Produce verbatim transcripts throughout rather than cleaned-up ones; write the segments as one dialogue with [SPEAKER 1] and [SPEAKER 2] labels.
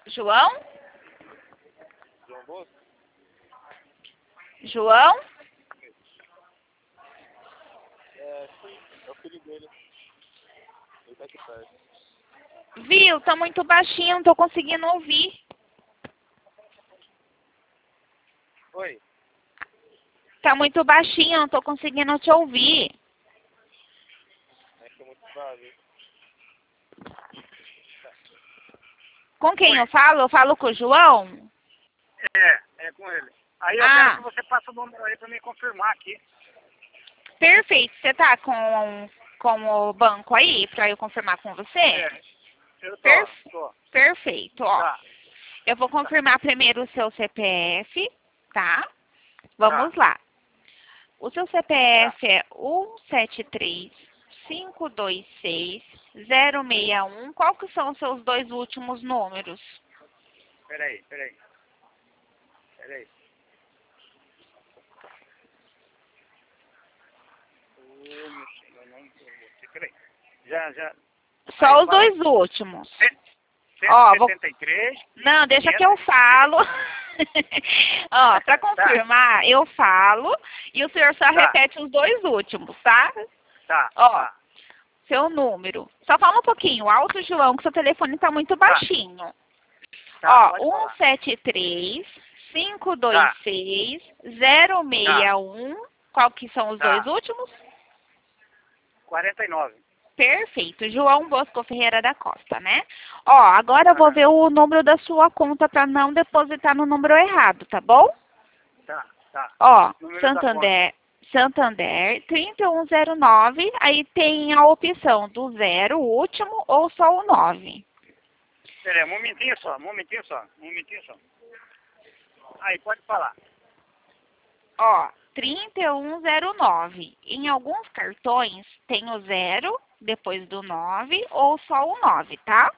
[SPEAKER 1] João?
[SPEAKER 2] João Bosco?
[SPEAKER 1] João?
[SPEAKER 2] É, sim, é o filho dele. Ele tá aqui perto.
[SPEAKER 1] Viu? Tá muito baixinho, não tô conseguindo ouvir.
[SPEAKER 2] Oi?
[SPEAKER 1] Tá muito baixinho, não tô conseguindo te ouvir.
[SPEAKER 2] É que é muito suave.
[SPEAKER 1] Com quem
[SPEAKER 3] Oi.
[SPEAKER 1] eu falo? Eu falo com o João?
[SPEAKER 3] É, é com ele. Aí eu
[SPEAKER 1] Ah.
[SPEAKER 3] quero que você passe o número aí pra me confirmar aqui.
[SPEAKER 1] Perfeito. Você tá com, com o banco aí pra eu confirmar com você?
[SPEAKER 3] É, eu tô,
[SPEAKER 1] Perfe-
[SPEAKER 3] tô.
[SPEAKER 1] Perfeito, ó.
[SPEAKER 3] Tá,
[SPEAKER 1] Eu vou confirmar primeiro o seu C P F, tá? Vamos lá. O seu C P F é um sete três, cinco dois seis, zero seis um. Qual que são os seus dois últimos números?
[SPEAKER 3] peraí, peraí. Peraí. Ô, meu senhor, não você, peraí. Já, já.
[SPEAKER 1] Só
[SPEAKER 3] Aí,
[SPEAKER 1] os
[SPEAKER 3] fala.
[SPEAKER 1] dois últimos.
[SPEAKER 3] Ó,
[SPEAKER 1] Ó, vou-
[SPEAKER 3] cento e setenta e três.
[SPEAKER 1] Não, deixa que eu falo. Ó, pra confirmar, eu falo e o senhor só
[SPEAKER 3] Tá.
[SPEAKER 1] repete os dois últimos, tá?
[SPEAKER 3] Tá,
[SPEAKER 1] Ó,
[SPEAKER 3] tá.
[SPEAKER 1] seu número. Só fala um pouquinho alto, João, que seu telefone tá muito baixinho.
[SPEAKER 3] Tá, pode
[SPEAKER 1] Ó,
[SPEAKER 3] falar.
[SPEAKER 1] um sete três, cinco dois seis, zero seis um. Qual que são os
[SPEAKER 3] Tá.
[SPEAKER 1] dois últimos?
[SPEAKER 3] quarenta e nove.
[SPEAKER 1] Perfeito. João Bosco Ferreira da Costa, né? Ó, agora eu vou ver o número da sua conta para não depositar no número errado, tá bom?
[SPEAKER 3] Tá, tá.
[SPEAKER 1] Ó,
[SPEAKER 3] Número da
[SPEAKER 1] Santander, Santander trinta e um zero nove, aí tem a opção do zero, o último, ou só o nove.
[SPEAKER 3] Peraí, um momentinho só, um momentinho só, um momentinho só. Aí, pode falar.
[SPEAKER 1] Ó, trinta e um zero nove. Em alguns cartões tem o zero, depois do nove, ou só o nove, tá?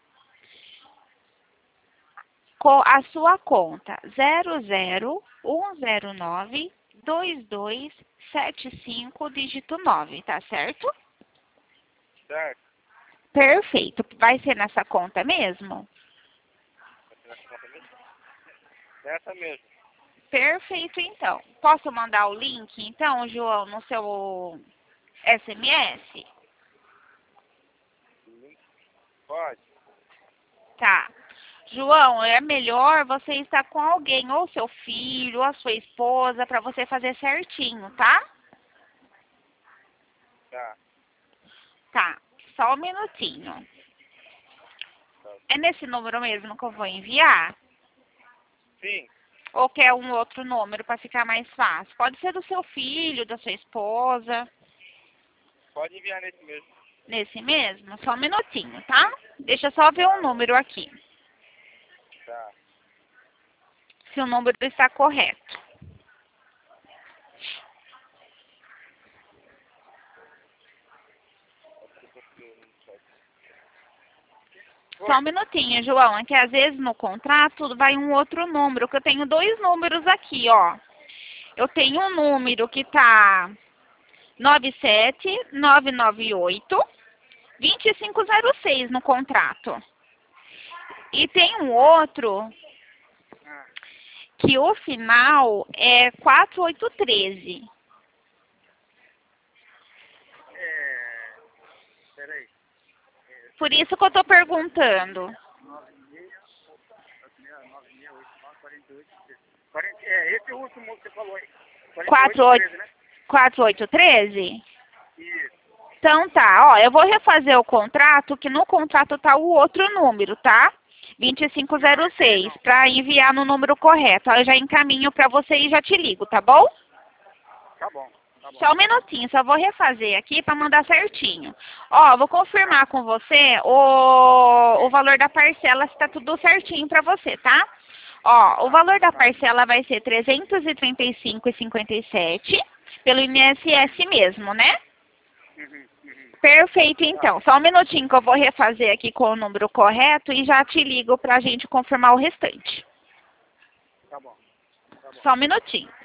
[SPEAKER 1] Com a sua conta zero zero um zero nove dois dois sete cinco, dígito nove, tá certo?
[SPEAKER 2] Certo?
[SPEAKER 1] Perfeito. Vai ser nessa conta mesmo?
[SPEAKER 2] Vai ser nessa conta mesmo? Nessa mesmo.
[SPEAKER 1] Perfeito, então. Posso mandar o link, então, João, no seu S M S?
[SPEAKER 2] Pode.
[SPEAKER 1] Tá. João, é melhor você estar com alguém, ou seu filho, ou a sua esposa, para você fazer certinho, tá?
[SPEAKER 2] Tá.
[SPEAKER 1] Tá. Só um minutinho.
[SPEAKER 2] Tá.
[SPEAKER 1] É nesse número mesmo que eu vou enviar?
[SPEAKER 2] Sim.
[SPEAKER 1] Ou quer um outro número para ficar mais fácil? Pode ser do seu filho, da sua esposa.
[SPEAKER 2] Pode enviar nesse mesmo.
[SPEAKER 1] Nesse mesmo? Só um minutinho, tá? Deixa eu só ver um número aqui.
[SPEAKER 2] Tá.
[SPEAKER 1] Se o número está correto. Só um minutinho, João. É que às vezes no contrato vai um outro número, que eu tenho dois números aqui, ó. Eu tenho um número que tá nove sete nove nove oito, dois cinco zero seis no contrato. E tem um outro que o final é quatro oito um três.
[SPEAKER 3] É, peraí.
[SPEAKER 1] Por isso que eu tô perguntando.
[SPEAKER 3] nove seis, nove seis oito nove, quarenta e oito, quarenta, é, esse último que você falou aí.
[SPEAKER 1] quatro oito,
[SPEAKER 3] treze, né?
[SPEAKER 1] quatro oito um três?
[SPEAKER 3] Isso.
[SPEAKER 1] Então tá, ó, eu vou refazer o contrato, que no contrato tá o outro número, tá? dois cinco zero seis, para enviar no número correto. Aí eu já encaminho para você e já te ligo, tá bom?
[SPEAKER 3] Tá bom, tá bom.
[SPEAKER 1] Só um minutinho, só vou refazer aqui para mandar certinho. Ó, vou confirmar com você o, o valor da parcela, se tá tudo certinho para você, tá? Ó, o valor da parcela vai ser trezentos e trinta e cinco reais e cinquenta e sete centavos pelo I N S S mesmo, né?
[SPEAKER 3] Uhum, uhum.
[SPEAKER 1] Perfeito, então. Só um minutinho que eu vou refazer aqui com o número correto e já te ligo pra gente confirmar o restante.
[SPEAKER 3] Tá bom. Tá bom.
[SPEAKER 1] Só um minutinho.